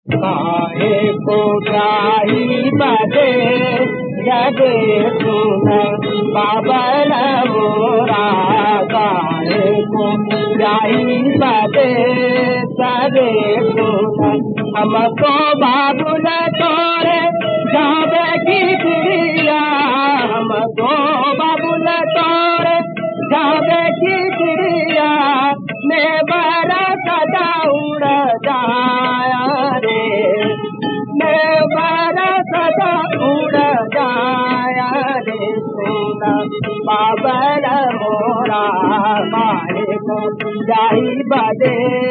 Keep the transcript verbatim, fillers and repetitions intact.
काहे को जाई बदे जगे सुन बाबल मोरा काहे को जाई बदे सगे सुन हमको बाबुल तोरे जावे की चिड़िया हमको बाबुल तोरे जावे की चिड़िया मैं बड़ा सदा उड़ जाया रे मैं बड़ा सदा उड़ जाया रे सोना बाबल मोरा काहे को जाई बदे